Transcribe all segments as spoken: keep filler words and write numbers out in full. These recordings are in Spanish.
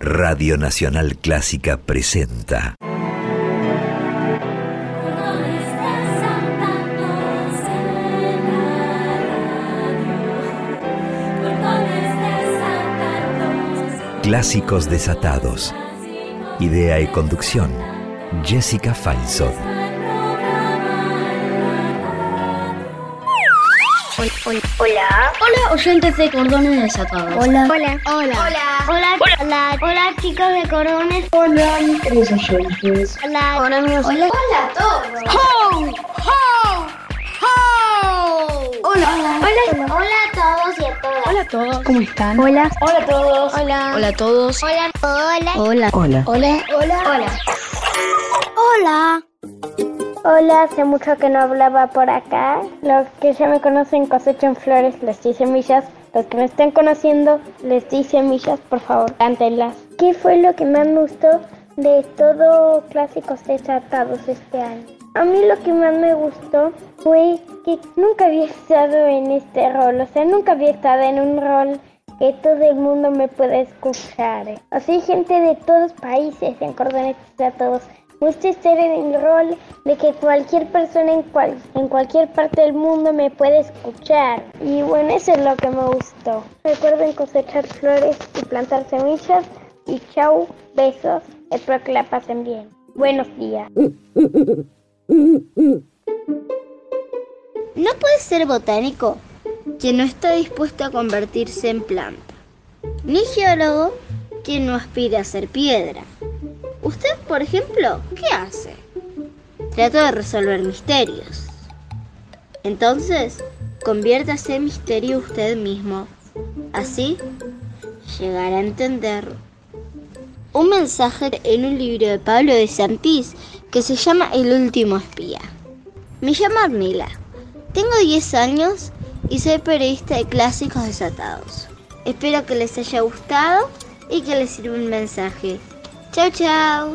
Radio Nacional Clásica presenta Clásicos Desatados. Idea y conducción, Jessica Feinsod. Hola. Hola. Hola, oyentes de Cordones Desatados. Hola. Hola. Hola. Hola. Hola. Hola. Hola, chicos de Cordones. Hola, mis oyentes. Hola. Hola, amigos. Hola. Hola a todos. ¡Ho! ¡Ho! ¡Ho! Hola. Hola. Hola a todos y a todas. Hola a todos. ¿Cómo están? Hola. Hola a todos. Hola. Hola a todos. Hola. Hola. Hola. Hola. Hola. Hola. Hola. Hola. Hola, hace mucho que no hablaba por acá. Los que ya me conocen cosechan flores, les di semillas. Los que me están conociendo, les di semillas, por favor, cántenlas. ¿Qué fue lo que más me gustó de todo Clásicos Desatados este año? A mí lo que más me gustó fue que nunca había estado en este rol, o sea, nunca había estado en un rol que todo el mundo me pueda escuchar. Así gente de todos países en Cordones Desatados. Me gusta estar en el rol de que cualquier persona en, cual, en cualquier parte del mundo me puede escuchar. Y bueno, eso es lo que me gustó. Recuerden cosechar flores y plantar semillas. Y chau, besos. Espero que la pasen bien. Buenos días. No puede ser botánico quien no está dispuesto a convertirse en planta, ni geólogo quien no aspire a ser piedra. Usted, por ejemplo, ¿qué hace? Trata de resolver misterios. Entonces, conviértase en misterio usted mismo. Así, llegará a entender. Un mensaje en un libro de Pablo de Santís que se llama El último espía. Me llamo Armila. Tengo diez años y soy periodista de Clásicos Desatados. Espero que les haya gustado y que les sirva un mensaje. Chau, chau.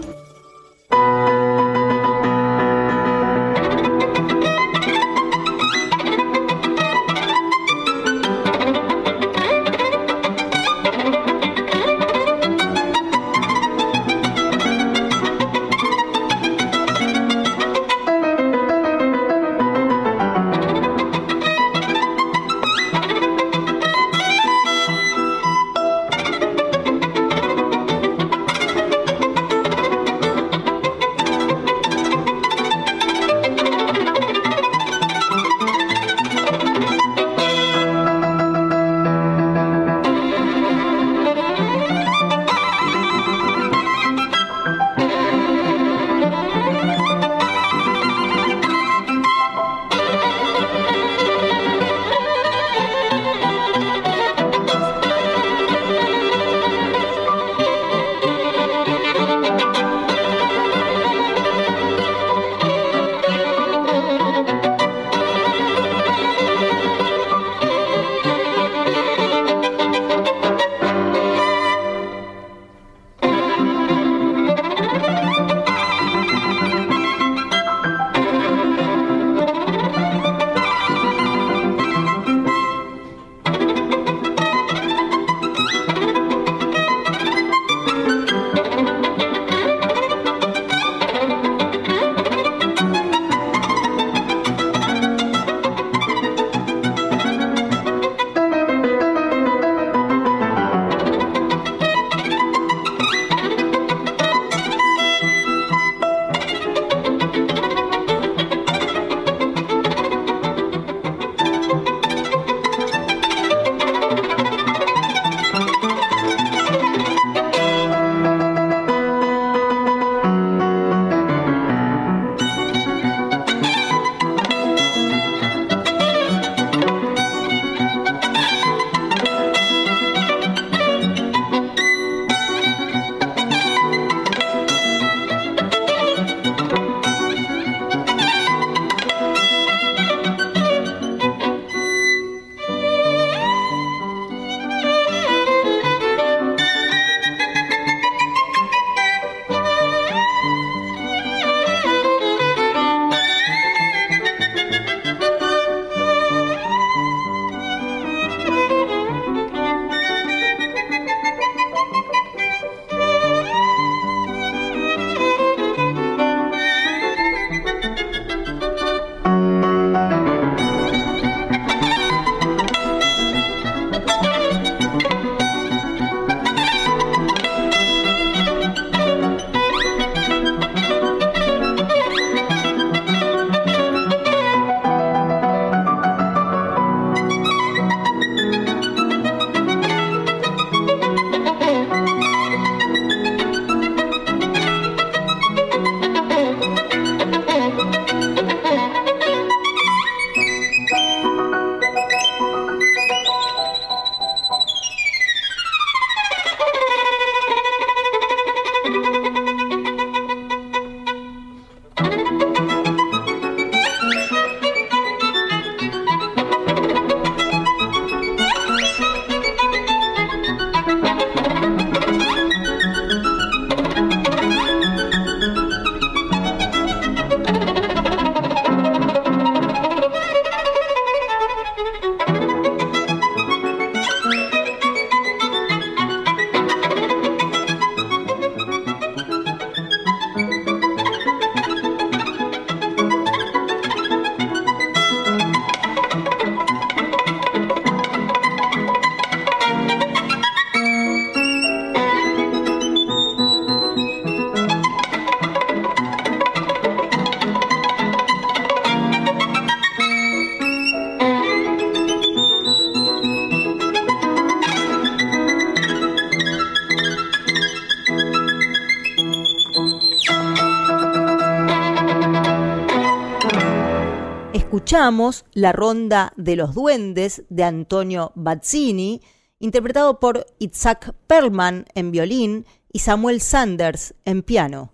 escuchamos La Ronda de los Duendes de Antonio Bazzini, interpretado por Itzhak Perlman en violín y Samuel Sanders en piano.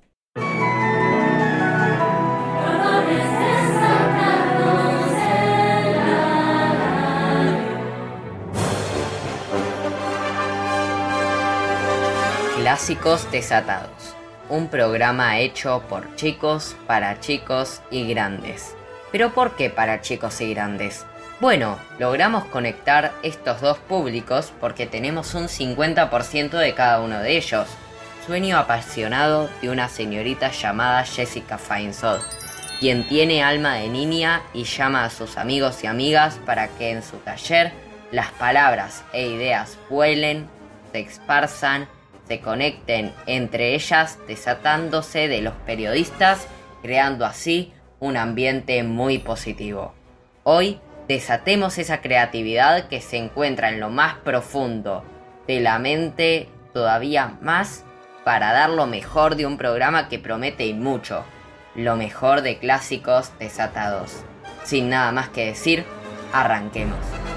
Clásicos Desatados, un programa hecho por chicos, para chicos y grandes. ¿Pero por qué para chicos y grandes? Bueno, logramos conectar estos dos públicos porque tenemos un cincuenta por ciento de cada uno de ellos. Sueño apasionado de una señorita llamada Jessica Feinsod, quien tiene alma de niña y llama a sus amigos y amigas para que en su taller las palabras e ideas vuelen, se esparzan, se conecten entre ellas, desatándose de los periodistas, creando así un ambiente muy positivo. Hoy desatemos esa creatividad que se encuentra en lo más profundo de la mente todavía más para dar lo mejor de un programa que promete y mucho, lo mejor de Clásicos Desatados. Sin nada más que decir, arranquemos.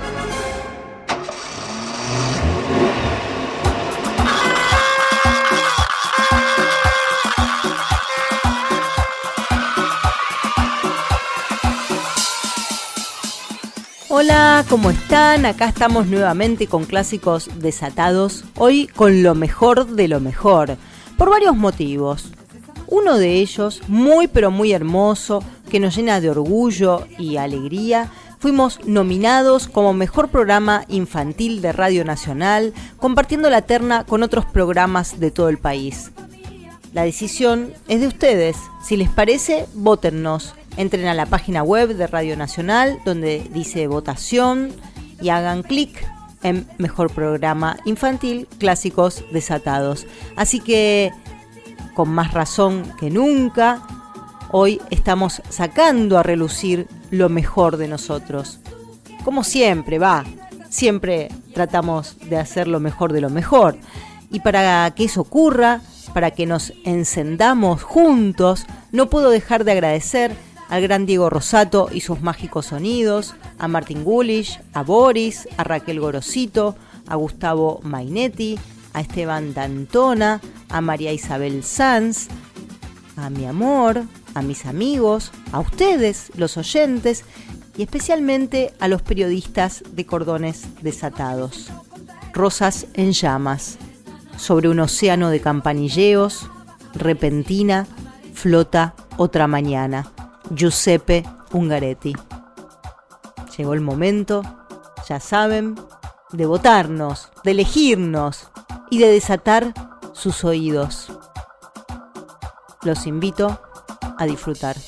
Hola, ¿cómo están? Acá estamos nuevamente con Clásicos Desatados, hoy con lo mejor de lo mejor, por varios motivos. Uno de ellos, muy pero muy hermoso, que nos llena de orgullo y alegría, fuimos nominados como Mejor Programa Infantil de Radio Nacional, compartiendo la terna con otros programas de todo el país. La decisión es de ustedes. Si les parece, vótennos. Entren a la página web de Radio Nacional, donde dice votación, y hagan clic en Mejor Programa Infantil, Clásicos Desatados. Así que, con más razón que nunca, hoy estamos sacando a relucir lo mejor de nosotros. Como siempre, va, siempre tratamos de hacer lo mejor de lo mejor. Y para que eso ocurra, para que nos encendamos juntos, no puedo dejar de agradecer al gran Diego Rosato y sus mágicos sonidos, a Martín Gulish, a Boris, a Raquel Gorosito, a Gustavo Mainetti, a Esteban D'Antona, a María Isabel Sanz, a mi amor, a mis amigos, a ustedes, los oyentes, y especialmente a los periodistas de Cordones Desatados. Rosas en llamas, sobre un océano de campanilleos, repentina, flota otra mañana. Giuseppe Ungaretti. Llegó el momento, ya saben, de votarnos, de elegirnos y de desatar sus oídos. Los invito a disfrutar.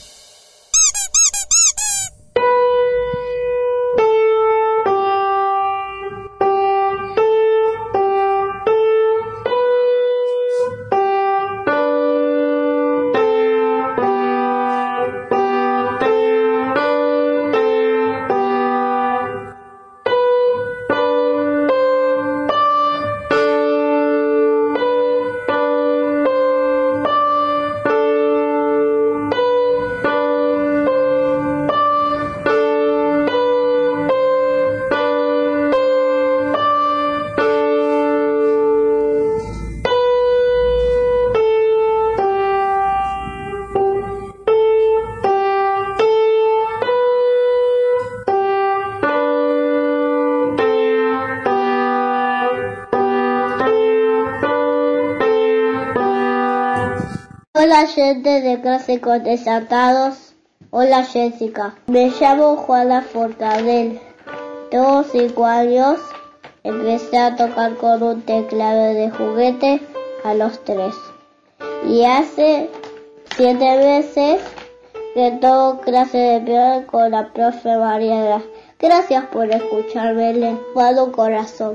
Hola gente de Clásicos Desatados. Hola Jessica. Me llamo Juana Forcadell. Tengo cinco años. Empecé a tocar con un teclado de juguete a los tres. Y hace siete meses que tomo clase de piano con la profe Mariana. Gracias por escucharme. Les mando un corazón.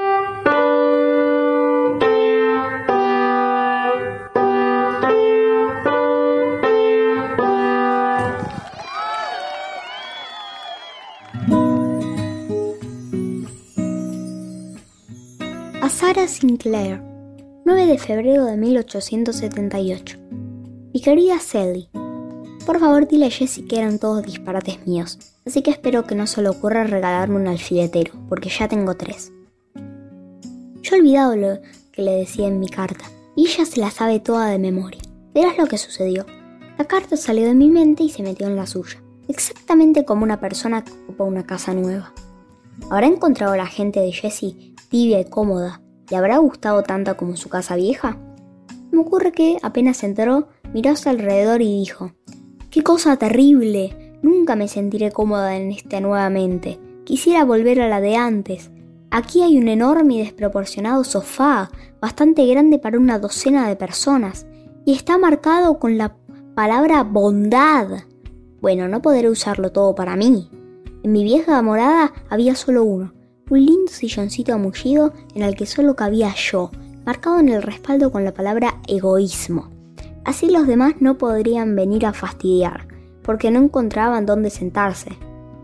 A Sarah Sinclair, nueve de febrero de mil ochocientos setenta y ocho. Mi querida Sally, por favor dile a Jessie que eran todos disparates míos. así que espero que no se le ocurra regalarme un alfiletero, porque ya tengo tres. Yo he olvidado lo que le decía en mi carta, y ella se la sabe toda de memoria. Verás lo que sucedió. La carta salió de mi mente y se metió en la suya, exactamente como una persona que ocupa una casa nueva. ¿Habrá encontrado a la gente de Jessie tibia y cómoda? ¿Le habrá gustado tanto como su casa vieja? Me ocurre que, apenas entró, miró a su alrededor y dijo: ¡qué cosa terrible! Nunca me sentiré cómoda en esta nuevamente. Quisiera volver a la de antes. Aquí hay un enorme y desproporcionado sofá, bastante grande para una docena de personas, y está marcado con la palabra bondad. Bueno, no podré usarlo todo para mí. En mi vieja morada había solo uno, un lindo silloncito mullido en el que solo cabía yo, marcado en el respaldo con la palabra egoísmo. Así los demás no podrían venir a fastidiar, porque no encontraban dónde sentarse.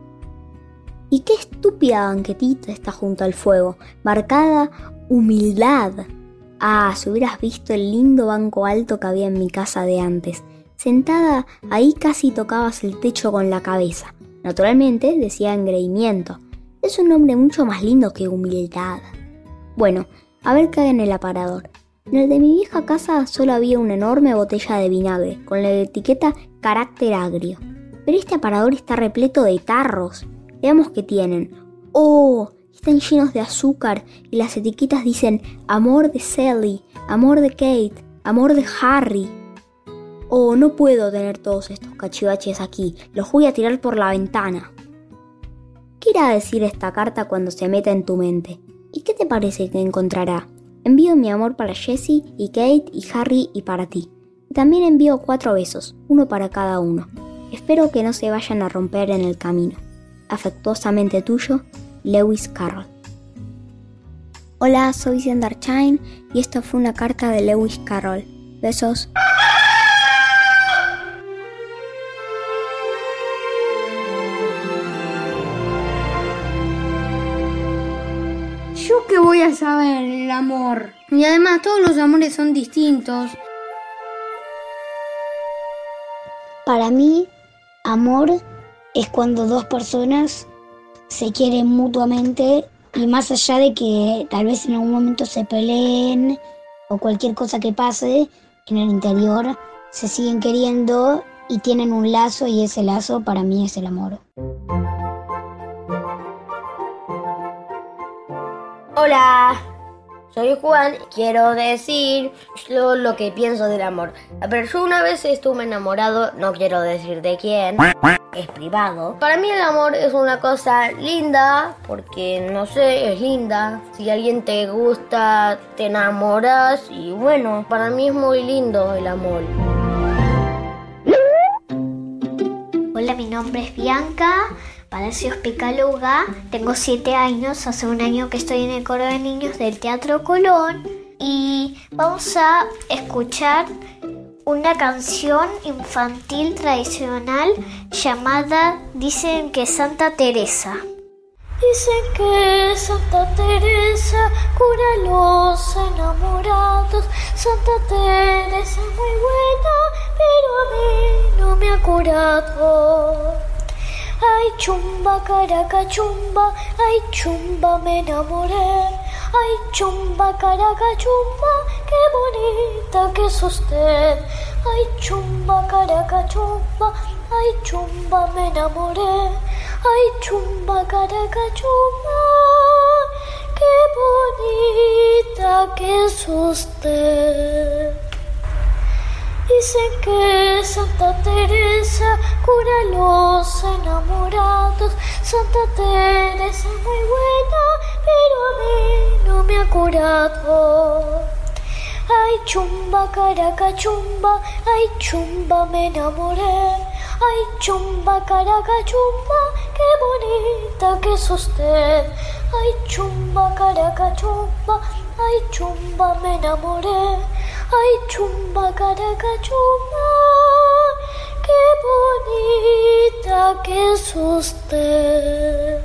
Y qué estúpida banquetita está junto al fuego, marcada humildad. Ah, si hubieras visto el lindo banco alto que había en mi casa de antes. Sentada ahí casi tocabas el techo con la cabeza. Naturalmente decía engreimiento. Es un nombre mucho más lindo que humildad. Bueno, a ver qué hay en el aparador. En el de mi vieja casa solo había una enorme botella de vinagre, con la etiqueta carácter agrio. Pero este aparador está repleto de tarros. Veamos qué tienen. ¡Oh! Están llenos de azúcar y las etiquetas dicen amor de Sally, amor de Kate, amor de Harry. Oh, no puedo tener todos estos cachivaches aquí, los voy a tirar por la ventana. ¿Qué irá a decir esta carta cuando se meta en tu mente? ¿Y qué te parece que encontrará? Envío mi amor para Jessie y Kate y Harry y para ti. Y también envío cuatro besos, uno para cada uno. Espero que no se vayan a romper en el camino. Afectuosamente tuyo, Lewis Carroll. Hola, soy Zendar Chain y esta fue una carta de Lewis Carroll. Besos. ¿Yo qué voy a saber el amor? Y además todos los amores son distintos. Para mí, amor es cuando dos personas se quieren mutuamente y más allá de que tal vez en algún momento se peleen o cualquier cosa que pase, en el interior se siguen queriendo y tienen un lazo y ese lazo para mí es el amor. Hola, soy Juan y quiero decir lo, lo que pienso del amor. Pero yo una vez estuve enamorado, no quiero decir de quién, es privado. Para mí el amor es una cosa linda, porque no sé, es linda. Si alguien te gusta, te enamoras y bueno, para mí es muy lindo el amor. Hola, mi nombre es Bianca Palacios Picaluga, tengo siete años, hace un año que estoy en el coro de niños del Teatro Colón y vamos a escuchar una canción infantil tradicional llamada Dicen que Santa Teresa. Dicen que Santa Teresa cura a los enamorados. Santa Teresa es muy buena, pero a mí no me ha curado. Ay, chumba, caraca, chumba, ay, chumba, me enamoré. Ay, chumba, caraca, chumba, qué bonita que es usted. Ay, chumba, caraca, chumba, ay, chumba, me enamoré. Ay, chumba, caraca, chumba, qué bonita que es usted. Dicen que Santa Teresa cura a los enamorados. Santa Teresa es muy buena, pero a mí no me ha curado. Ay, chumba, caraca, chumba, ay, chumba, me enamoré. Ay, chumba, caraca, chumba, qué bonita que es usted. Ay, chumba, caraca, chumba, ay, chumba, me enamoré. Ay, chumba, caraca, chumba, qué bonita que es usted.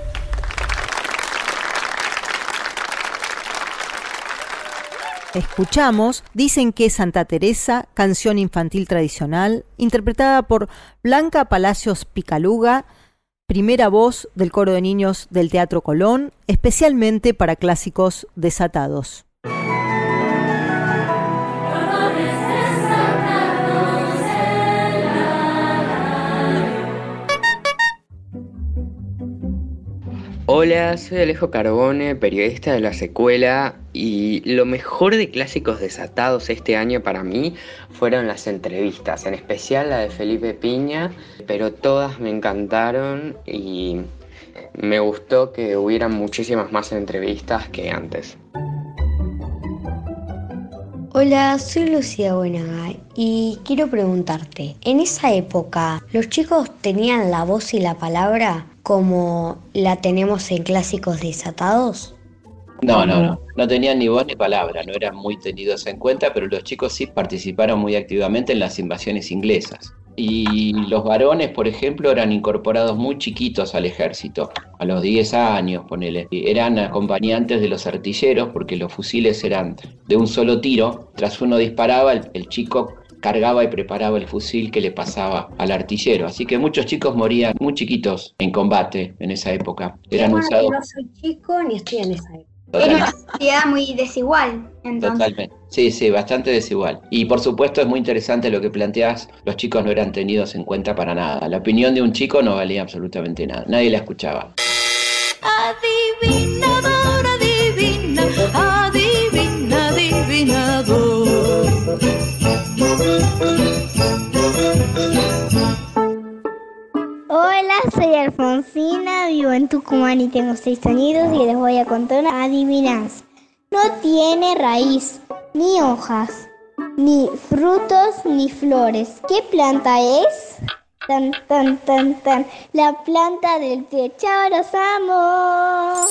Escuchamos Dicen que Santa Teresa, canción infantil tradicional, interpretada por Blanca Palacios Picaluga, primera voz del coro de niños del Teatro Colón, especialmente para clásicos desatados. Hola, soy Alejo Carbone, periodista de La Secuela, y lo mejor de Clásicos Desatados este año para mí fueron las entrevistas, en especial la de Felipe Piña, pero todas me encantaron y me gustó que hubieran muchísimas más entrevistas que antes. Hola, soy Lucía Buenaga y quiero preguntarte, en esa época, ¿los chicos tenían la voz y la palabra como la tenemos en Clásicos Desatados? No, no, no, no tenían ni voz ni palabra, no eran muy tenidos en cuenta, pero los chicos sí participaron muy activamente en las invasiones inglesas. Y los varones, por ejemplo, eran incorporados muy chiquitos al ejército, a los diez años, ponele. Eran acompañantes de los artilleros porque los fusiles eran de un solo tiro. Tras uno disparaba, el, el chico cargaba y preparaba el fusil que le pasaba al artillero. Así que muchos chicos morían muy chiquitos en combate en esa época. Eran bueno, usados... No soy chico ni estoy en esa época. Era una sociedad muy desigual, entonces. Totalmente. Sí, sí, bastante desigual. Y por supuesto es muy interesante lo que planteás, los chicos no eran tenidos en cuenta para nada. La opinión de un chico no valía absolutamente nada, nadie la escuchaba. Adivinador, adivina, adivina, adivinador. Hola, soy Alfonsina, vivo en Tucumán y tengo seis añitos y les voy a contar una adivinanza. No tiene raíz, ni hojas, ni frutos, ni flores. ¿Qué planta es? Tan, tan, tan, tan. La planta del pie. ¡Chao, los amo!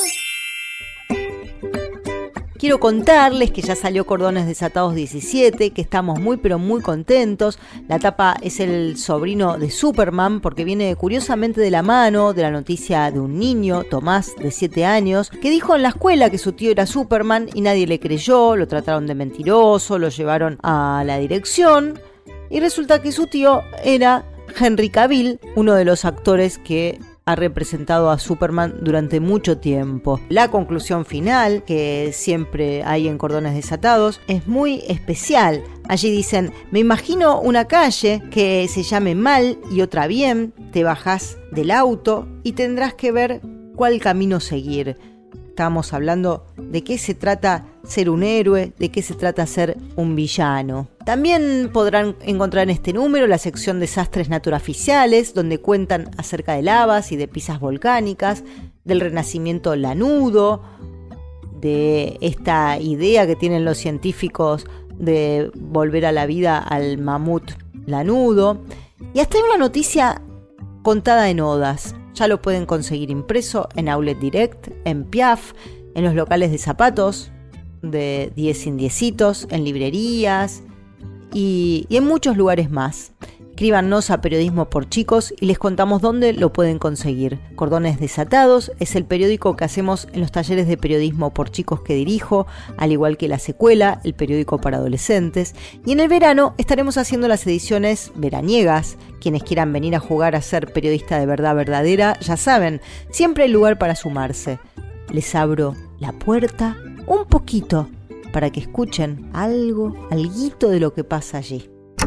Quiero contarles que ya salió Cordones Desatados diecisiete, que estamos muy pero muy contentos. La tapa es el sobrino de Superman porque viene curiosamente de la mano de la noticia de un niño, Tomás, de siete años, que dijo en la escuela que su tío era Superman y nadie le creyó, lo trataron de mentiroso, lo llevaron a la dirección y resulta que su tío era Henry Cavill, uno de los actores que ha representado a Superman durante mucho tiempo. La conclusión final, que siempre hay en Cordones Desatados, es muy especial. Allí dicen, me imagino una calle que se llame mal y otra bien, te bajás del auto y tendrás que ver cuál camino seguir. Estamos hablando de qué se trata ser un héroe, de qué se trata ser un villano. También podrán encontrar en este número la sección Desastres Naturaficiales, donde cuentan acerca de lavas y de pisas volcánicas, del renacimiento lanudo, de esta idea que tienen los científicos de volver a la vida al mamut lanudo. Y hasta hay una noticia contada en odas. Ya lo pueden conseguir impreso en Outlet Direct, en Piaf, en los locales de zapatos de diez sin diecitos, en librerías y, y en muchos lugares más. Escríbanos a Periodismo por Chicos y les contamos dónde lo pueden conseguir. Cordones Desatados es el periódico que hacemos en los talleres de periodismo por chicos que dirijo, al igual que La Secuela, el periódico para adolescentes. Y en el verano estaremos haciendo las ediciones veraniegas. Quienes quieran venir a jugar a ser periodista de verdad verdadera, ya saben, siempre hay lugar para sumarse. Les abro la puerta un poquito para que escuchen algo, alguito de lo que pasa allí.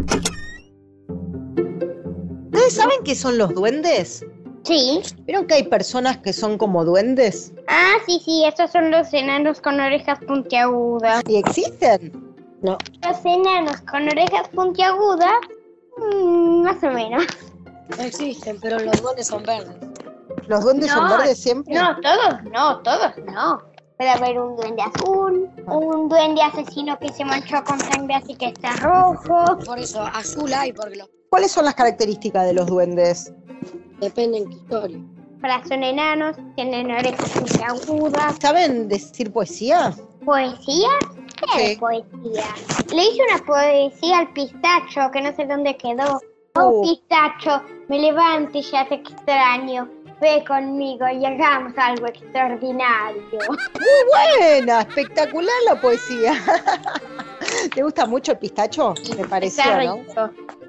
¿Ustedes saben qué son los duendes? Sí. ¿Vieron que hay personas que son como duendes? Ah, sí, sí, estos son los enanos con orejas puntiagudas. ¿Y existen? No. Los enanos con orejas puntiagudas, mmm, más o menos. No existen, pero los duendes son verdes. ¿Los duendes no, son verdes siempre? No, todos no, todos no. Puede haber un duende azul, un duende asesino que se manchó con sangre así que está rojo. Por eso, azul hay, porque los... ¿Cuáles son las características de los duendes? Depende en qué historia. Para son enanos, tienen orejas puntiagudas. ¿Saben decir poesía? ¿Poesía? ¿Qué es poesía? Le hice una poesía al pistacho, que no sé dónde quedó. Oh, pistacho, me levanto y ya te extraño. Ve conmigo y hagamos algo extraordinario. Muy buena, espectacular la poesía. ¿Te gusta mucho el pistacho? Me pareció, Está ¿no? rico.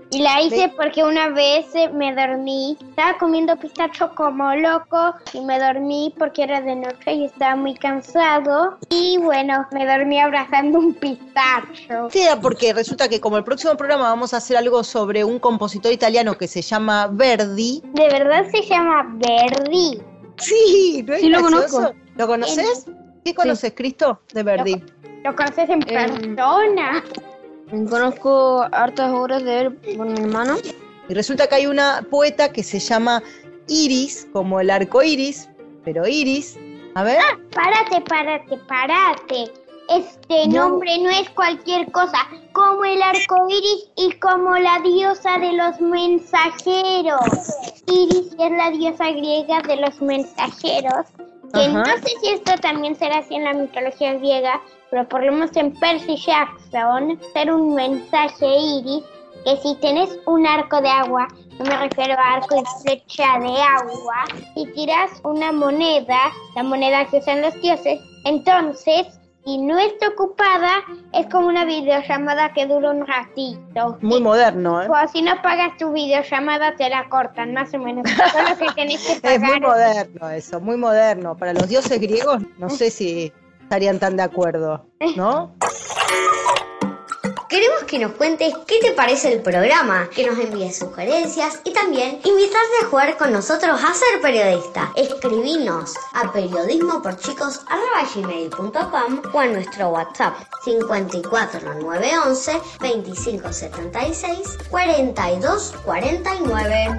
Y la hice porque una vez eh, me dormí, estaba comiendo pistacho como loco y me dormí porque era de noche y estaba muy cansado. Y bueno, me dormí abrazando un pistacho. Sí, porque resulta que como el próximo programa vamos a hacer algo sobre un compositor italiano que se llama Verdi. ¿De verdad se llama Verdi? Sí, ¿no es Sí, lo gracioso? conozco. ¿Lo conoces? ¿Qué conoces, Cristo, de Verdi? ¿Lo, ¿Lo conoces en persona? Conozco hartas obras de él por mi hermano. Y resulta que hay una poeta que se llama Iris, como el arco iris, pero Iris, a ver. Ah, párate, párate, párate. Este No. nombre no es cualquier cosa, como el arco iris y como la diosa de los mensajeros. Iris es la diosa griega de los mensajeros, que Ajá. no sé si esto también será así en la mitología griega, pero por lo menos en Percy Jackson, ser un mensaje iris, que si tenés un arco de agua, no me refiero a arco y flecha de agua, y tirás una moneda, la moneda que usan los dioses, entonces, si no está ocupada, es como una videollamada que dura un ratito. Muy moderno, ¿eh? O si no pagas tu videollamada, te la cortan, más o menos. Eso es lo que tenés que pagar. Es muy moderno eso, muy moderno. Para los dioses griegos, no sé si estarían tan de acuerdo, ¿no? Queremos que nos cuentes qué te parece el programa, que nos envíes sugerencias y también invitarte a jugar con nosotros a ser periodista. Escribinos a periodismoporchicos arroba gmail punto com o a nuestro WhatsApp cincuenta y cuatro nueve once veinticinco setenta y seis cuarenta y dos cuarenta y nueve.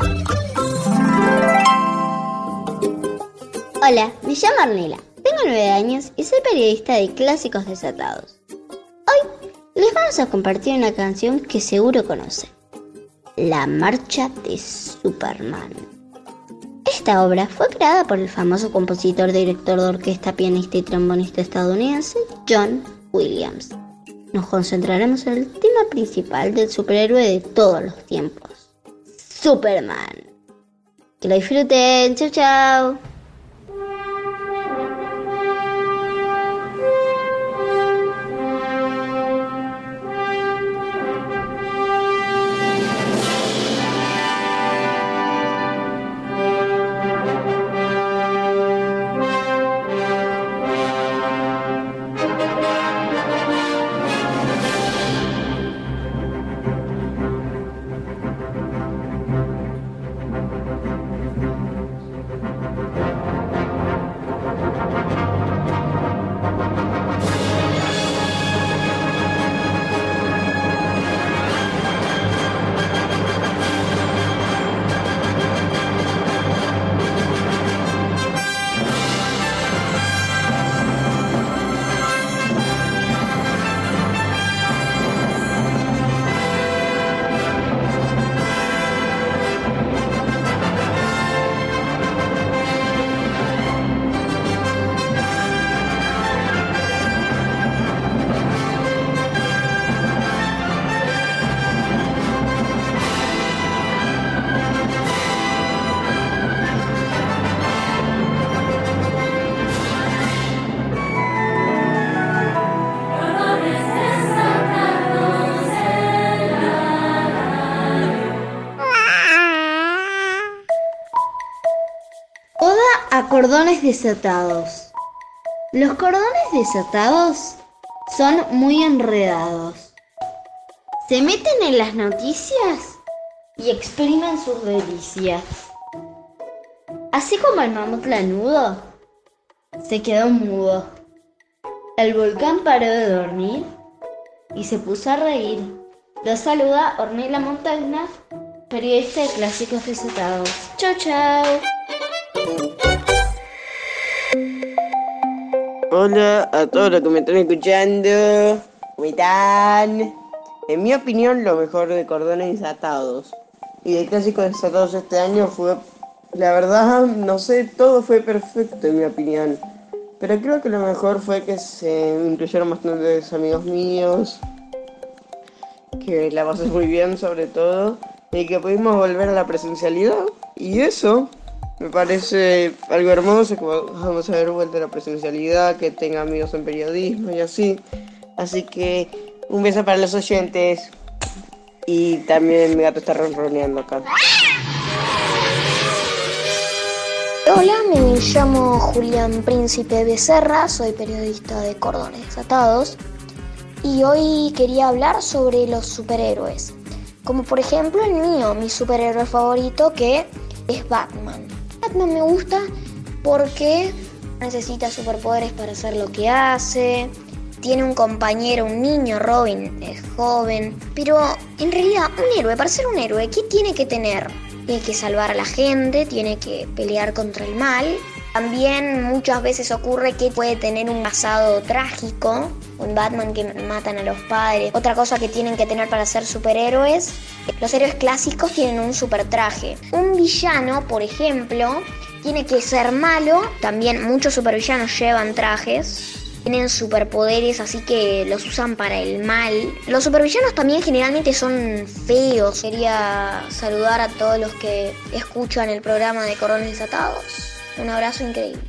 Hola, me llamo Arnela, tengo nueve años y soy periodista de Clásicos Desatados. Hoy les vamos a compartir una canción que seguro conocen, La Marcha de Superman. Esta obra fue creada por el famoso compositor, director de orquesta, pianista y trombonista estadounidense John Williams. Nos concentraremos en el tema principal del superhéroe de todos los tiempos, Superman. Que lo disfruten, chau chau. Cordones desatados. Los cordones desatados son muy enredados. Se meten en las noticias y exprimen sus delicias. Así como el mamut lanudo se quedó mudo. El volcán paró de dormir y se puso a reír. Los saluda Ornella Montagna, periodista de Clásicos Desatados. Chau chau. Hola a todos los que me están escuchando. ¿Cómo están? En mi opinión, lo mejor de Cordones Desatados y de Clásicos Desatados este año fue, la verdad, no sé, todo fue perfecto en mi opinión. Pero creo que lo mejor fue que se incluyeron bastantes amigos míos, que la pasé muy bien sobre todo, y que pudimos volver a la presencialidad. Y eso me parece algo hermoso, que vamos a ver vuelta a la presencialidad, que tenga amigos en periodismo y así. Así que un beso para los oyentes. Y también mi gato está ronroneando acá. Hola, me llamo Julián Príncipe Becerra, soy periodista de Cordones Desatados y hoy quería hablar sobre los superhéroes, como por ejemplo el mío, mi superhéroe favorito, que es Batman. Batman me gusta porque necesita superpoderes para hacer lo que hace, tiene un compañero, un niño, Robin, es joven, pero en realidad un héroe, para ser un héroe, ¿qué tiene que tener? Tiene que salvar a la gente, tiene que pelear contra el mal. También muchas veces ocurre que puede tener un pasado trágico. Un Batman que matan a los padres. Otra cosa que tienen que tener para ser superhéroes. Los héroes clásicos tienen un super traje. Un villano, por ejemplo, tiene que ser malo. También muchos supervillanos llevan trajes. Tienen superpoderes, así que los usan para el mal. Los supervillanos también generalmente son feos. Quería saludar a todos los que escuchan el programa de Cordones Desatados. Un abrazo increíble.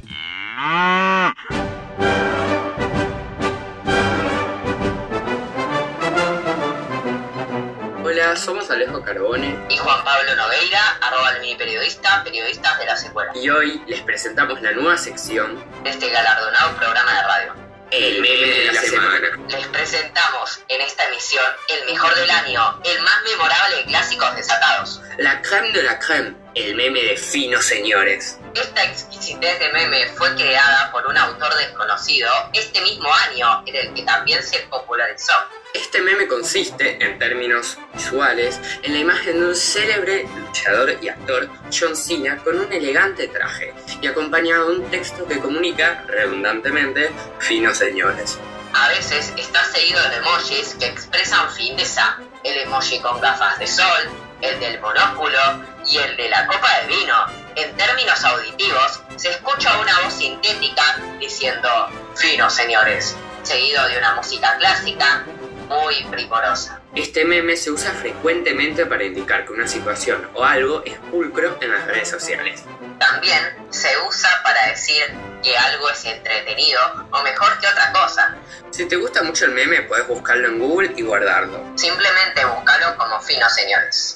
Hola, somos Alejo Carbone y Juan Pablo Nogueira, arroba el mini periodista, periodistas de la secuela. Y hoy les presentamos la nueva sección de este galardonado programa de radio, El Meme de la, la semana. semana. Les presentamos en esta emisión el mejor del año, el más memorable de clásicos desatados. La crème de la crème, el meme de finos señores. Esta exquisitez de meme fue creada por un autor desconocido este mismo año en el que también se popularizó. Este meme consiste, en términos visuales, en la imagen de un célebre luchador y actor, John Cena, con un elegante traje y acompañado de un texto que comunica, redundantemente, finos señores. A veces está seguido de emojis que expresan fineza, el emoji con gafas de sol, el del monóculo y el de la copa de vino. En términos auditivos, se escucha una voz sintética diciendo finos señores, seguido de una música clásica muy primorosa. Este meme se usa frecuentemente para indicar que una situación o algo es pulcro en las redes sociales. También se usa para decir que algo es entretenido o mejor que otra cosa. Si te gusta mucho el meme, puedes buscarlo en Google y guardarlo. Simplemente búscalo como finos señores.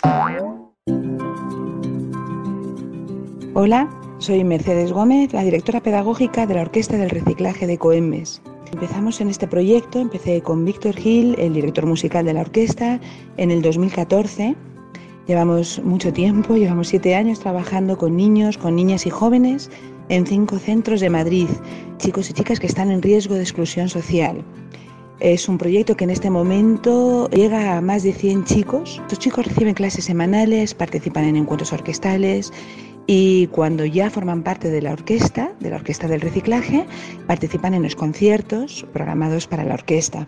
Hola, soy Mercedes Gómez, la directora pedagógica de la Orquesta del Reciclaje de Coemes. Empezamos en este proyecto, empecé con Víctor Gil, el director musical de la orquesta, en el dos mil catorce. Llevamos mucho tiempo, llevamos siete años trabajando con niños, con niñas y jóvenes en cinco centros de Madrid, chicos y chicas que están en riesgo de exclusión social. Es un proyecto que en este momento llega a más de cien chicos. Estos chicos reciben clases semanales, participan en encuentros orquestales y cuando ya forman parte de la orquesta, de la Orquesta del Reciclaje, participan en los conciertos programados para la orquesta.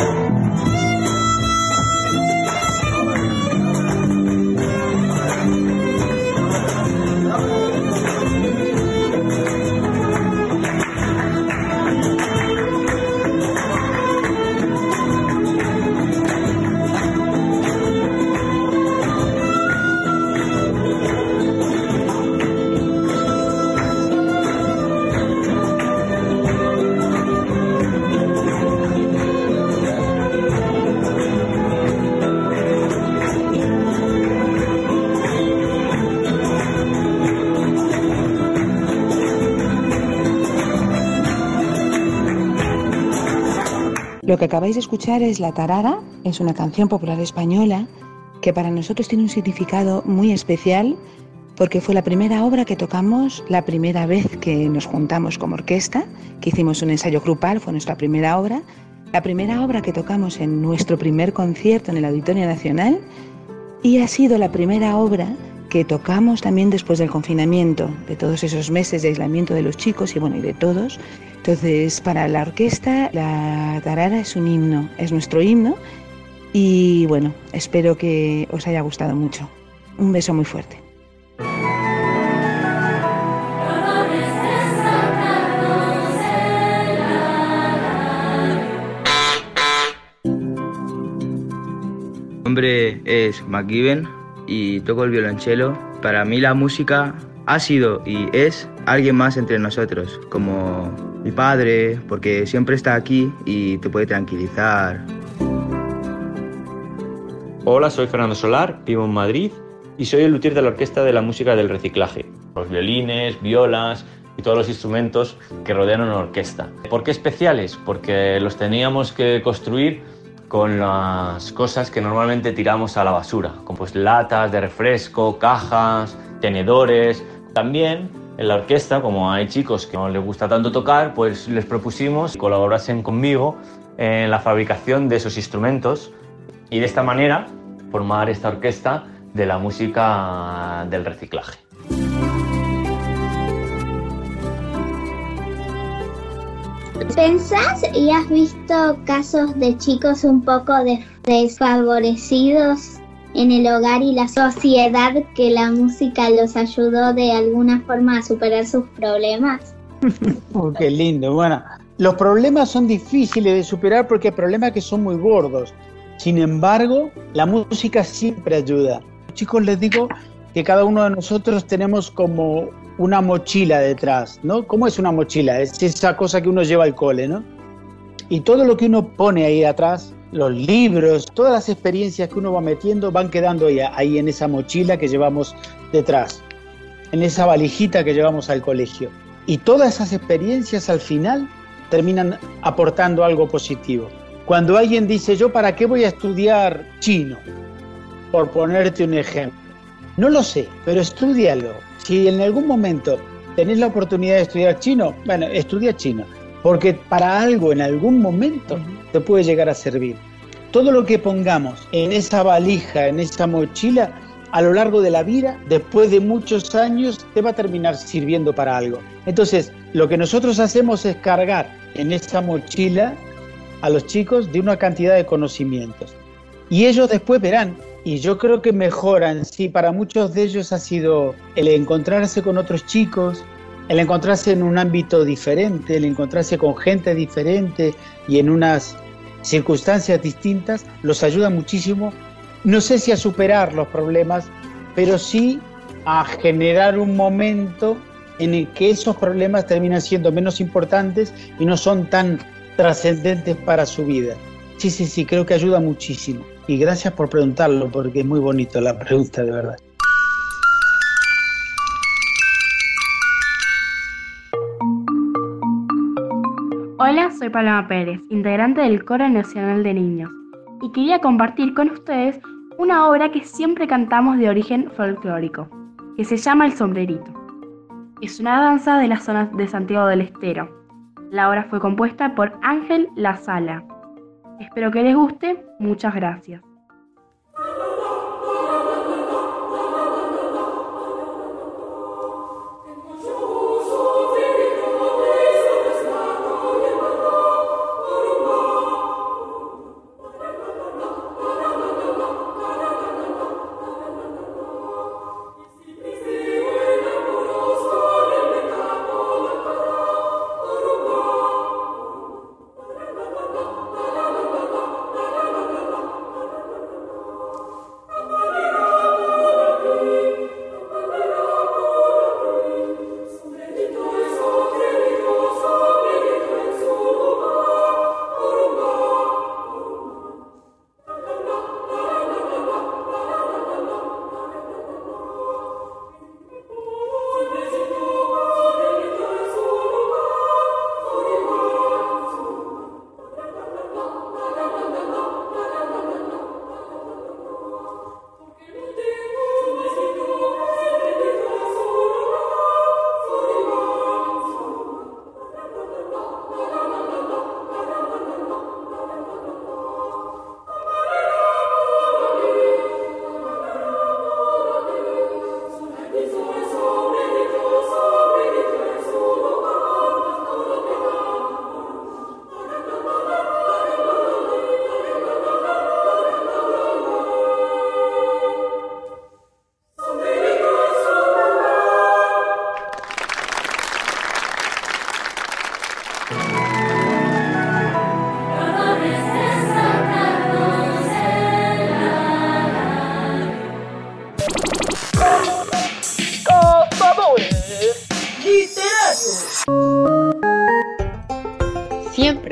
Lo que acabáis de escuchar es La Tarara, es una canción popular española que para nosotros tiene un significado muy especial porque fue la primera obra que tocamos la primera vez que nos juntamos como orquesta, que hicimos un ensayo grupal, fue nuestra primera obra, la primera obra que tocamos en nuestro primer concierto en el Auditorio Nacional y ha sido la primera obra que tocamos también después del confinamiento, de todos esos meses de aislamiento de los chicos y bueno, y de todos. Entonces, para la orquesta, La Tarara es un himno, es nuestro himno y bueno, espero que os haya gustado mucho. Un beso muy fuerte. Mi nombre es McGiven y toco el violonchelo. Para mí la música ha sido y es alguien más entre nosotros, como mi padre, porque siempre está aquí y te puede tranquilizar. Hola, soy Fernando Solar, vivo en Madrid y soy el luthier de la Orquesta de la Música del Reciclaje. Los violines, violas y todos los instrumentos que rodean una orquesta. ¿Por qué especiales? Porque los teníamos que construir con las cosas que normalmente tiramos a la basura, como pues latas de refresco, cajas, tenedores. También en la orquesta, como hay chicos que no les gusta tanto tocar, pues les propusimos que colaborasen conmigo en la fabricación de esos instrumentos y de esta manera formar esta orquesta de la música del reciclaje. ¿Pensás y has visto casos de chicos un poco desfavorecidos en el hogar y la sociedad que la música los ayudó de alguna forma a superar sus problemas? Oh, qué lindo. Bueno, los problemas son difíciles de superar porque hay problemas que son muy gordos. Sin embargo, la música siempre ayuda. A los chicos les digo que cada uno de nosotros tenemos como una mochila detrás, ¿no? ¿Cómo es una mochila? Es esa cosa que uno lleva al cole, ¿no? Y todo lo que uno pone ahí atrás, los libros, todas las experiencias que uno va metiendo van quedando ahí, ahí en esa mochila que llevamos detrás, en esa valijita que llevamos al colegio. Y todas esas experiencias al final terminan aportando algo positivo. Cuando alguien dice, ¿yo para qué voy a estudiar chino? Por ponerte un ejemplo. No lo sé, pero estúdialo. Si en algún momento tenés la oportunidad de estudiar chino, bueno, estudia chino. Porque para algo en algún momento te puede llegar a servir. Todo lo que pongamos en esa valija, en esa mochila, a lo largo de la vida, después de muchos años, te va a terminar sirviendo para algo. Entonces, lo que nosotros hacemos es cargar en esa mochila a los chicos de una cantidad de conocimientos. Y ellos después verán, y yo creo que mejoran. Sí, para muchos de ellos ha sido el encontrarse con otros chicos, el encontrarse en un ámbito diferente, el encontrarse con gente diferente y en unas circunstancias distintas, los ayuda muchísimo, no sé si a superar los problemas, pero sí a generar un momento en el que esos problemas terminan siendo menos importantes y no son tan trascendentes para su vida. Sí, sí, sí, creo que ayuda muchísimo. Y gracias por preguntarlo, porque es muy bonito la pregunta, de verdad. Hola, soy Paloma Pérez, integrante del Coro Nacional de Niños, y quería compartir con ustedes una obra que siempre cantamos de origen folclórico, que se llama El Sombrerito. Es una danza de las zonas de Santiago del Estero. La obra fue compuesta por Ángel La Sala. Espero que les guste. Muchas gracias.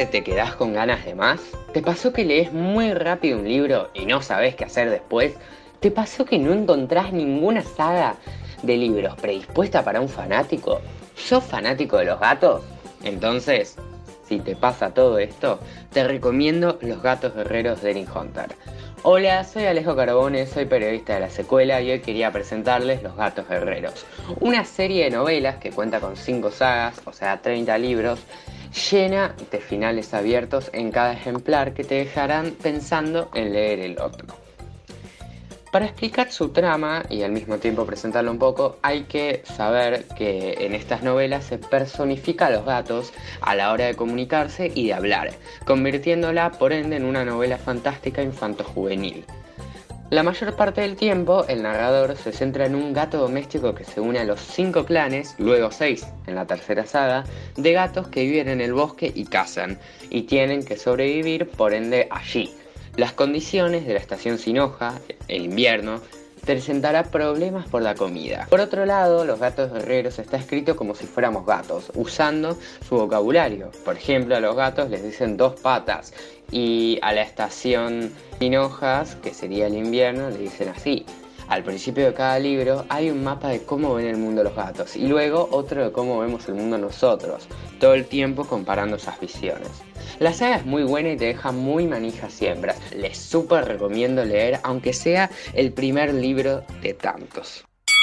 te quedás con ganas de más? ¿Te pasó que lees muy rápido un libro y no sabés qué hacer después? ¿Te pasó que no encontrás ninguna saga de libros predispuesta para un fanático? ¿Sos fanático de los gatos? Entonces, si te pasa todo esto, te recomiendo Los gatos guerreros de Eric Hunter. Hola, soy Alejo Carbone, soy periodista de La Secuela y hoy quería presentarles Los gatos guerreros, una serie de novelas que cuenta con cinco sagas, o sea treinta libros, llena de finales abiertos en cada ejemplar que te dejarán pensando en leer el otro. Para explicar su trama y al mismo tiempo presentarlo un poco, hay que saber que en estas novelas se personifica a los gatos a la hora de comunicarse y de hablar, convirtiéndola por ende en una novela fantástica infanto-juvenil. La mayor parte del tiempo, el narrador se centra en un gato doméstico que se une a los cinco clanes, luego seis en la tercera saga, de gatos que viven en el bosque y cazan, y tienen que sobrevivir por ende allí. Las condiciones de la estación sin hoja, el invierno, presentará problemas por la comida. Por otro lado, Los gatos guerreros está escrito como si fuéramos gatos, usando su vocabulario. Por ejemplo, a los gatos les dicen dos patas y a la estación sin hojas, que sería el invierno, le dicen así. Al principio de cada libro hay un mapa de cómo ven el mundo los gatos y luego otro de cómo vemos el mundo nosotros, todo el tiempo comparando esas visiones. La saga es muy buena y te deja muy manija siempre. Les súper recomiendo leer, aunque sea el primer libro de tantos.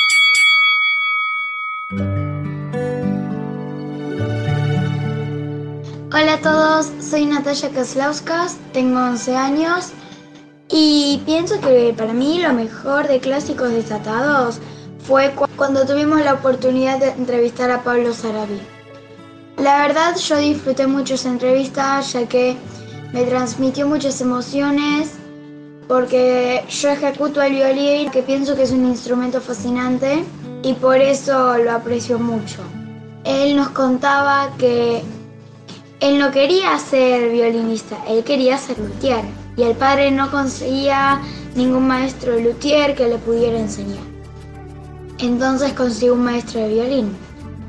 Hola a todos, soy Natalia Kaslauskas, tengo once años y pienso que para mí lo mejor de Clásicos Desatados fue cu- cuando tuvimos la oportunidad de entrevistar a Pablo Sarabí. La verdad yo disfruté mucho esa entrevista ya que me transmitió muchas emociones porque yo ejecuto el violín, que pienso que es un instrumento fascinante y por eso lo aprecio mucho. Él nos contaba que él no quería ser violinista, él quería ser luthier y el padre no conseguía ningún maestro de luthier que le pudiera enseñar. Entonces consiguió un maestro de violín.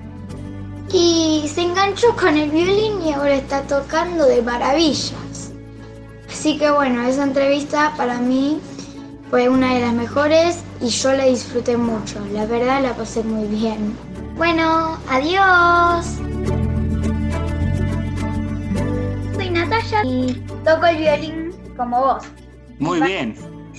Y se enganchó con el violín y ahora está tocando de maravillas. Así que bueno, esa entrevista para mí fue una de las mejores y yo la disfruté mucho. La verdad la pasé muy bien. Bueno, adiós. Soy Natalia y toco el violín como vos. Muy bien.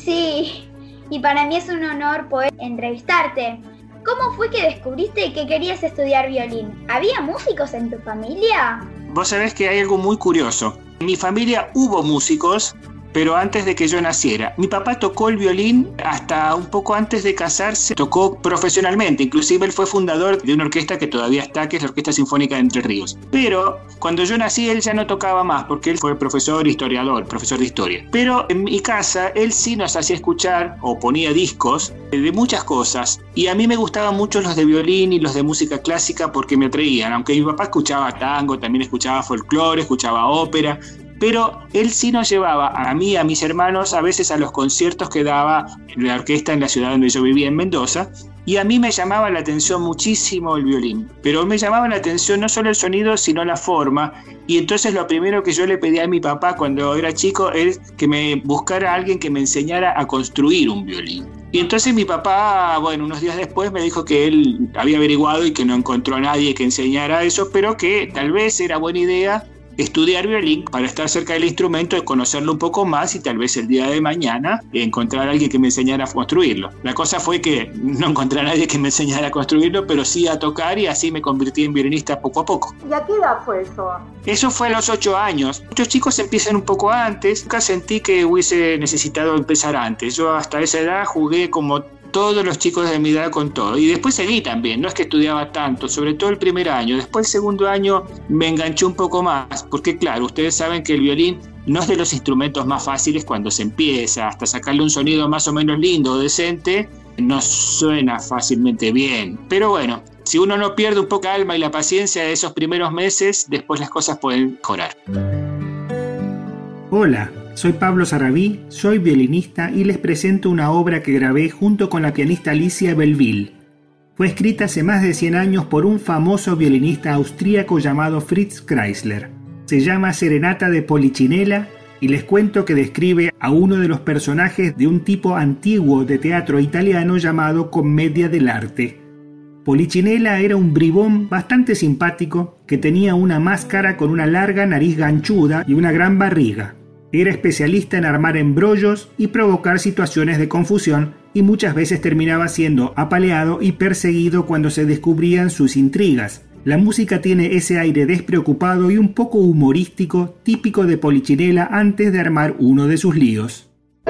Sí, y para mí es un honor poder entrevistarte. ¿Cómo fue que descubriste que querías estudiar violín? ¿Había músicos en tu familia? Vos sabés que hay algo muy curioso. En mi familia hubo músicos, pero antes de que yo naciera. Mi papá tocó el violín hasta un poco antes de casarse, tocó profesionalmente, inclusive él fue fundador de una orquesta que todavía está, que es la Orquesta Sinfónica de Entre Ríos. Pero cuando yo nací él ya no tocaba más, porque él fue profesor historiador, profesor de historia. Pero en mi casa él sí nos hacía escuchar o ponía discos de muchas cosas, y a mí me gustaban mucho los de violín y los de música clásica porque me atraían, aunque mi papá escuchaba tango, también escuchaba folclore, escuchaba ópera. Pero él sí nos llevaba a mí y a mis hermanos a veces a los conciertos que daba la orquesta en la ciudad donde yo vivía, en Mendoza, y a mí me llamaba la atención muchísimo el violín. Pero me llamaba la atención no solo el sonido, sino la forma, y entonces lo primero que yo le pedí a mi papá cuando era chico es que me buscara a alguien que me enseñara a construir un violín. Y entonces mi papá, bueno, unos días después me dijo que él había averiguado y que no encontró a nadie que enseñara eso, pero que tal vez era buena idea estudiar violín para estar cerca del instrumento y conocerlo un poco más y tal vez el día de mañana encontrar a alguien que me enseñara a construirlo. La cosa fue que no encontré a nadie que me enseñara a construirlo, pero sí a tocar y así me convertí en violinista poco a poco. ¿Y a qué edad fue eso? Eso fue a los ocho años. Muchos chicos empiezan un poco antes. Nunca sentí que hubiese necesitado empezar antes. Yo hasta esa edad jugué como todos los chicos de mi edad con todo. Y después seguí también, no es que estudiaba tanto, sobre todo el primer año. Después el segundo año me enganché un poco más, porque claro, ustedes saben que el violín no es de los instrumentos más fáciles cuando se empieza, hasta sacarle un sonido más o menos lindo o decente, no suena fácilmente bien. Pero bueno, si uno no pierde un poco la alma y la paciencia de esos primeros meses, después las cosas pueden mejorar. Hola. Soy Pablo Sarabí, soy violinista y les presento una obra que grabé junto con la pianista Alicia Belleville. Fue escrita hace más de cien años por un famoso violinista austríaco llamado Fritz Kreisler. Se llama Serenata de Polichinela y les cuento que describe a uno de los personajes de un tipo antiguo de teatro italiano llamado Commedia dell'arte. Polichinela era un bribón bastante simpático que tenía una máscara con una larga nariz ganchuda y una gran barriga. Era especialista en armar embrollos y provocar situaciones de confusión y muchas veces terminaba siendo apaleado y perseguido cuando se descubrían sus intrigas. La música tiene ese aire despreocupado y un poco humorístico típico de Polichinela antes de armar uno de sus líos.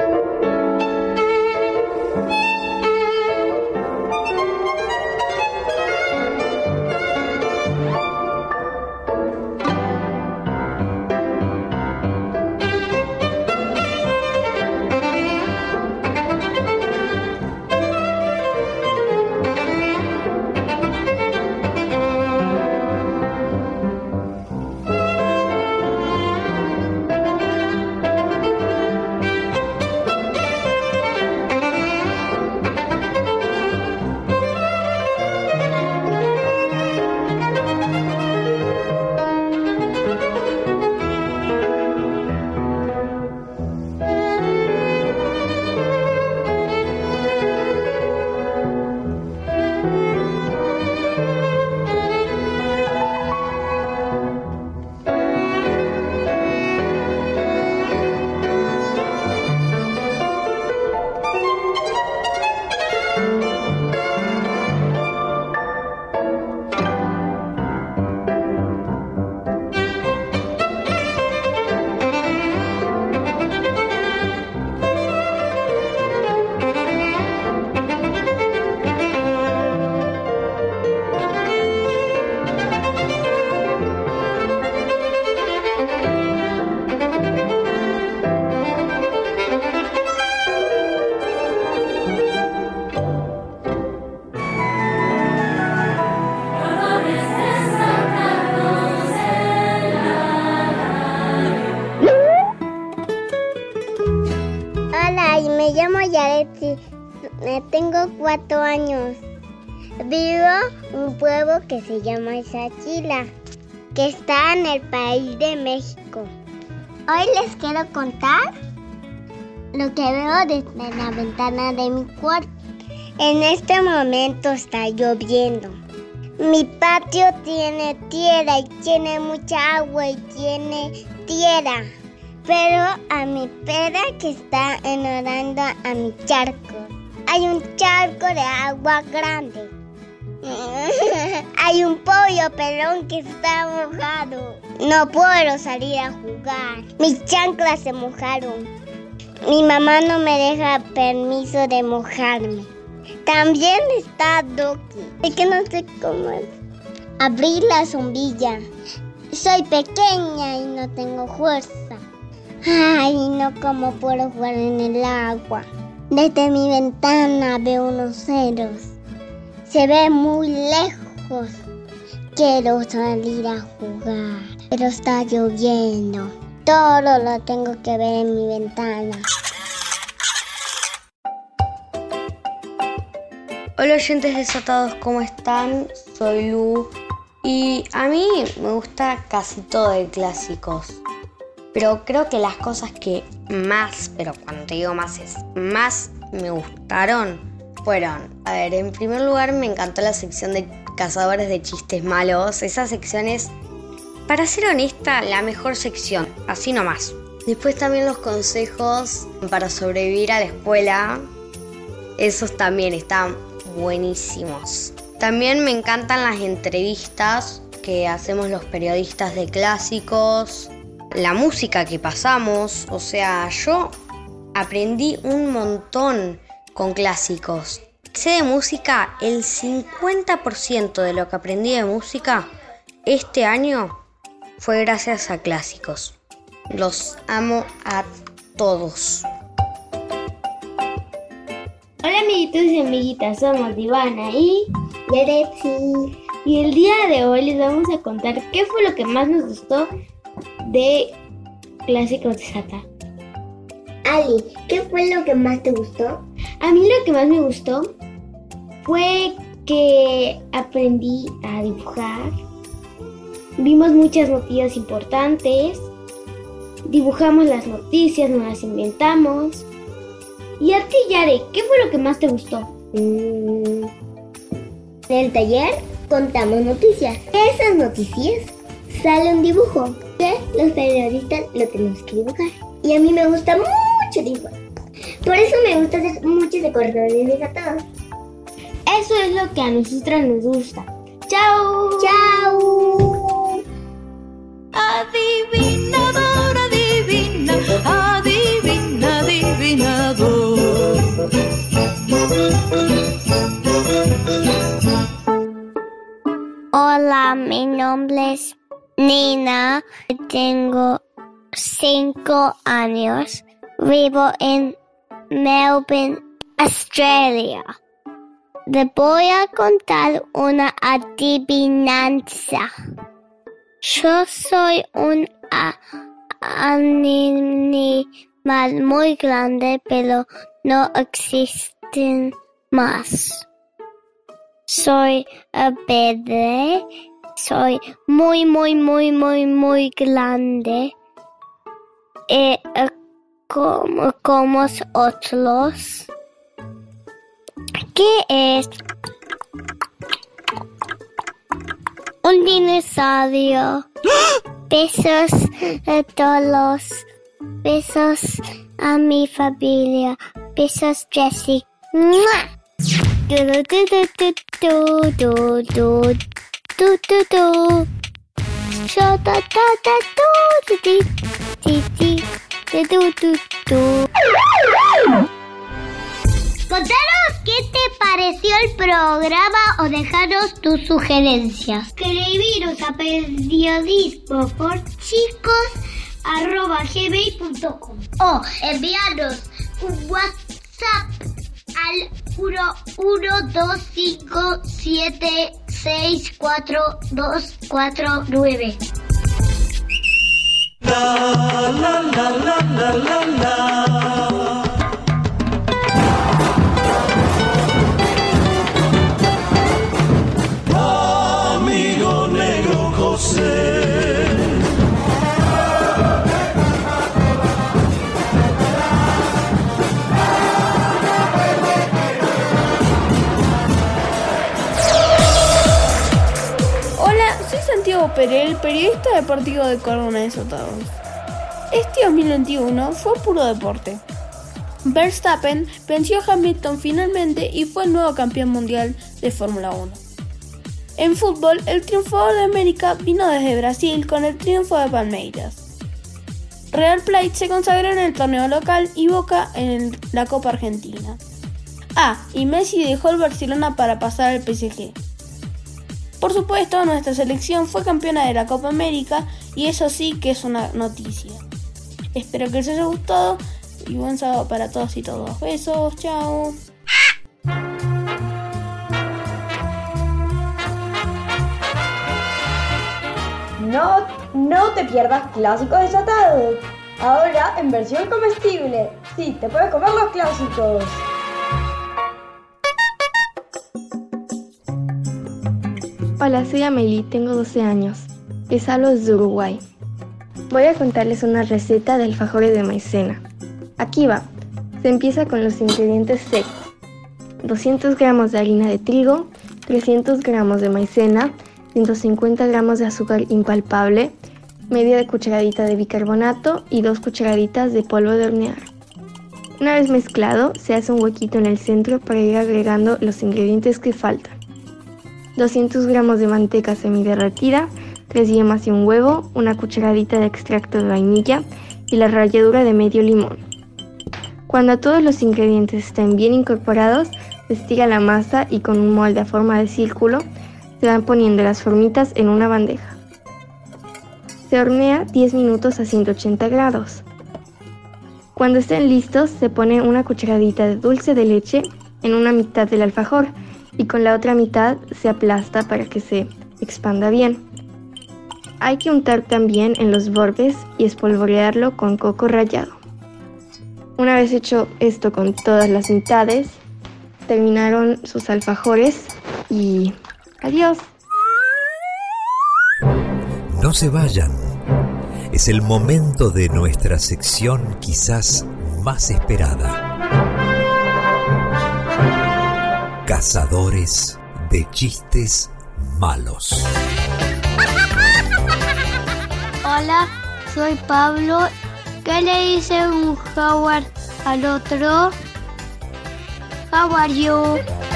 Me llamo Yaretsi, tengo cuatro años. Vivo en un pueblo que se llama Izachila, que está en el país de México. Hoy les quiero contar lo que veo desde la ventana de mi cuarto. En este momento está lloviendo. Mi patio tiene tierra y tiene mucha agua y tiene tierra. Pero a mi pera que está enorando a mi charco. Hay un charco de agua grande. Hay un pollo pelón que está mojado. No puedo salir a jugar. Mis chanclas se mojaron. Mi mamá no me deja permiso de mojarme. También está Doki. Es que no sé cómo es. Abrir la sombrilla. Soy pequeña y no tengo fuerza. Ay, no, ¿cómo puedo jugar en el agua? Desde mi ventana veo unos ceros. Se ve muy lejos. Quiero salir a jugar, pero está lloviendo. Todo lo tengo que ver en mi ventana. Hola oyentes desatados, ¿cómo están? Soy Lu y a mí me gusta casi todo de clásicos. Pero creo que las cosas que más, pero cuando te digo más es más me gustaron, fueron, a ver, en primer lugar me encantó la sección de cazadores de chistes malos. Esa sección es, para ser honesta, la mejor sección, así nomás. Después también los consejos para sobrevivir a la escuela, esos también están buenísimos. También me encantan las entrevistas que hacemos los periodistas de clásicos. La música que pasamos, o sea, yo aprendí un montón con clásicos. Sé de música, el cincuenta por ciento de lo que aprendí de música este año fue gracias a clásicos. Los amo a todos. Hola amiguitos y amiguitas, somos Ivana y Yaretsi. Y el día de hoy les vamos a contar qué fue lo que más nos gustó de Clásicos de Sata. Ali, ¿qué fue lo que más te gustó? A mí lo que más me gustó fue que aprendí a dibujar vimos muchas noticias importantes, dibujamos las noticias, nos las inventamos. ¿Y a ti, Yare, qué fue lo que más te gustó? Mm, en el taller contamos noticias. De esas noticias sale un dibujo que los periodistas lo tenemos que dibujar. Y a mí me gusta mucho dibujar. Por eso me gusta hacer mucho de cordones desatados. Eso es lo que a nosotras nos gusta. ¡Chao! ¡Chao! Adivinador, adivina, adivina, adivinador. Hola, mi nombre es Nina. Tengo cinco años. Vivo en Melbourne, Australia. Le voy a contar una adivinanza. Yo soy un a- animal muy grande, pero no existen más. Soy verde, soy muy, muy, muy, muy, muy grande. Eh, eh, como, como otros. ¿Qué es? Un dinosaurio. Besos a todos. Besos a mi familia. Besos, Jessie. ¡Mua! Du, du, du, du, du, du, du, du, du, du. Sho, da, da, da, du, di, di, di, di, du, du, du. Contanos qué te pareció el programa o dejaros tus sugerencias. Escribiros a periodismo por chicos arroba gmail punto com o enviarnos un WhatsApp al uno uno dos cinco siete seis cuatro dos cuatro nueve. La la la la la la la. Amigo negro José. Santiago Perel, periodista deportivo de Cordones Desatados. Este dos mil veintiuno fue puro deporte. Verstappen venció a Hamilton finalmente y fue el nuevo campeón mundial de Fórmula uno. En fútbol, el triunfador de América vino desde Brasil con el triunfo de Palmeiras. Real Plate se consagró en el torneo local y Boca en el, la Copa Argentina. Ah, y Messi dejó el Barcelona para pasar al P S G. Por supuesto, nuestra selección fue campeona de la Copa América y eso sí que es una noticia. Espero que les haya gustado y buen sábado para todos y todas. Besos, chao. No, no te pierdas Clásicos Desatados. Ahora en versión comestible. Sí, te puedes comer los clásicos. Hola, soy Amelie, tengo doce años. Les hablo desde Uruguay. Voy a contarles una receta de alfajores de maicena. Aquí va. Se empieza con los ingredientes secos. doscientos gramos de harina de trigo, trescientos gramos de maicena, ciento cincuenta gramos de azúcar impalpable, media cucharadita de bicarbonato y dos cucharaditas de polvo de hornear. Una vez mezclado, se hace un huequito en el centro para ir agregando los ingredientes que faltan. doscientos gramos de manteca semiderretida, tres yemas y un huevo, una cucharadita de extracto de vainilla y la ralladura de medio limón. Cuando todos los ingredientes estén bien incorporados, se estira la masa y con un molde a forma de círculo se van poniendo las formitas en una bandeja. Se hornea diez minutos a ciento ochenta grados. Cuando estén listos, se pone una cucharadita de dulce de leche en una mitad del alfajor y con la otra mitad se aplasta para que se expanda bien. Hay que untar también en los bordes y espolvorearlo con coco rallado. Una vez hecho esto con todas las mitades, terminaron sus alfajores y adiós. No se vayan. Es el momento de nuestra sección quizás más esperada. Cazadores de chistes malos. Hola, soy Pablo. ¿Qué le dice un jaguar al otro? How are you?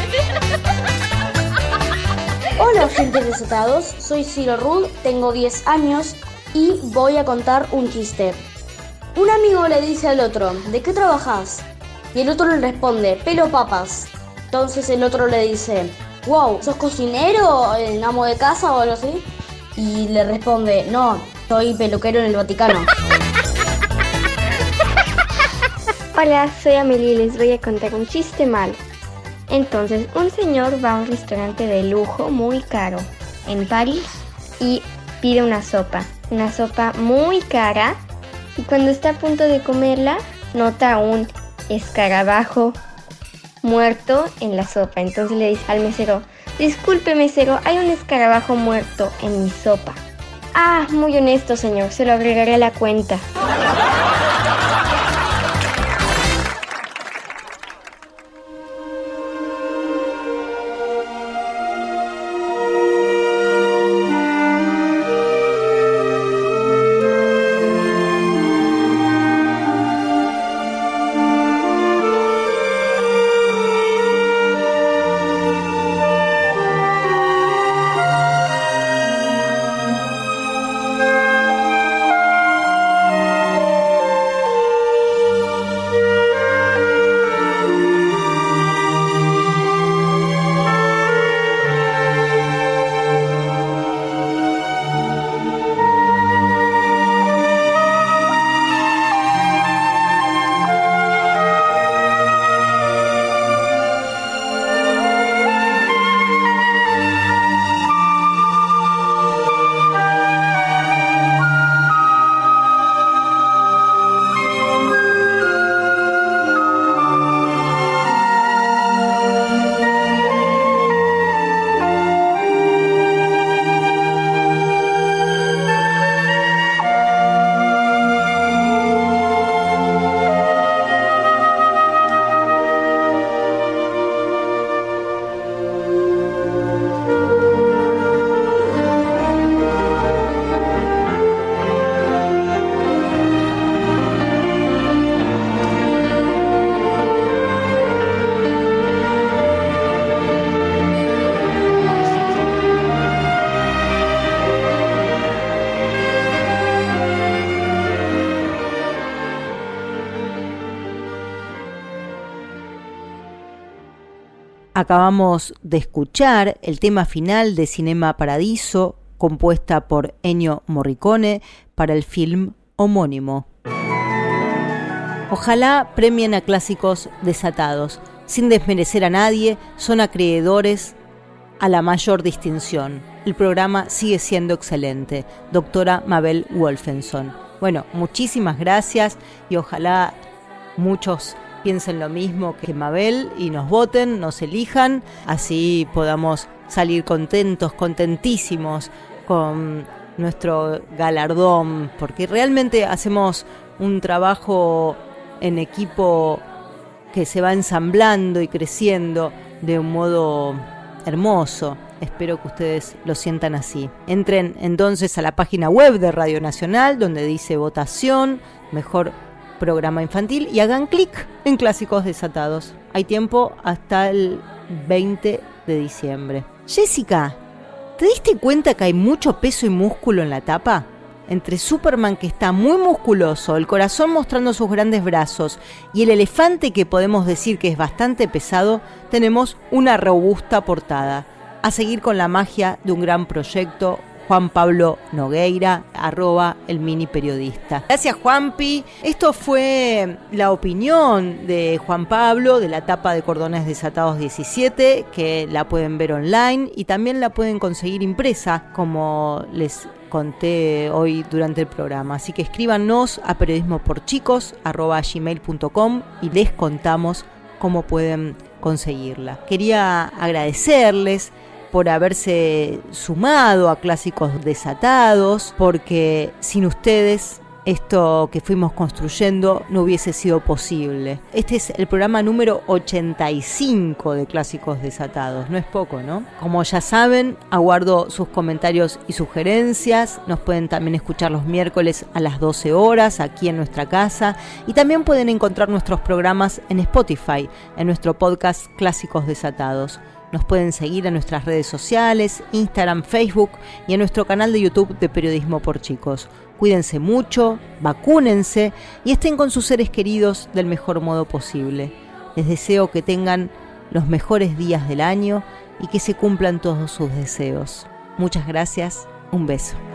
Hola, oyentes desatados. Soy Ciro Rudd, tengo diez años y voy a contar un chiste. Un amigo le dice al otro, ¿de qué trabajas? Y el otro le responde, pelo papas. Entonces el otro le dice, wow, ¿sos cocinero, el amo de casa o algo así? Y le responde, no, soy peluquero en el Vaticano. Hola, soy Amelie y les voy a contar un chiste malo. Entonces, un señor va a un restaurante de lujo muy caro en París y pide una sopa, una sopa muy cara, y cuando está a punto de comerla, nota un escarabajo muerto en la sopa. Entonces le dice al mesero, disculpe mesero, hay un escarabajo muerto en mi sopa. Ah, muy honesto señor, se lo agregaré a la cuenta. Acabamos de escuchar el tema final de Cinema Paradiso, compuesta por Ennio Morricone para el film homónimo. Ojalá premien a clásicos desatados. Sin desmerecer a nadie, son acreedores a la mayor distinción. El programa sigue siendo excelente. Doctora Mabel Wolfenson. Bueno, muchísimas gracias y ojalá muchos piensen lo mismo que Mabel y nos voten, nos elijan, así podamos salir contentos, contentísimos con nuestro galardón, porque realmente hacemos un trabajo en equipo que se va ensamblando y creciendo de un modo hermoso. Espero que ustedes lo sientan así. Entren entonces a la página web de Radio Nacional, donde dice votación, mejor programa infantil, y hagan clic en Clásicos Desatados. Hay tiempo hasta el veinte de diciembre. Jessica, ¿te diste cuenta que hay mucho peso y músculo en la tapa? Entre Superman, que está muy musculoso, el corazón mostrando sus grandes brazos, y el elefante, que podemos decir que es bastante pesado, tenemos una robusta portada. A seguir con la magia de un gran proyecto. Juan Pablo Nogueira, arroba el mini periodista. Gracias, Juanpi. Esto fue la opinión de Juan Pablo de la tapa de Cordones Desatados diecisiete, que la pueden ver online y también la pueden conseguir impresa, como les conté hoy durante el programa. Así que escríbanos a periodismoporchicos arroba gmail punto com y les contamos cómo pueden conseguirla. Quería agradecerles por haberse sumado a Clásicos Desatados, porque sin ustedes esto que fuimos construyendo no hubiese sido posible. Este es el programa número ochenta y cinco de Clásicos Desatados, no es poco, ¿no? Como ya saben, aguardo sus comentarios y sugerencias. Nos pueden también escuchar los miércoles a las doce horas aquí en nuestra casa, y también pueden encontrar nuestros programas en Spotify, en nuestro podcast Clásicos Desatados. Nos pueden seguir en nuestras redes sociales, Instagram, Facebook y en nuestro canal de YouTube de Periodismo por Chicos. Cuídense mucho, vacúnense y estén con sus seres queridos del mejor modo posible. Les deseo que tengan los mejores días del año y que se cumplan todos sus deseos. Muchas gracias, un beso.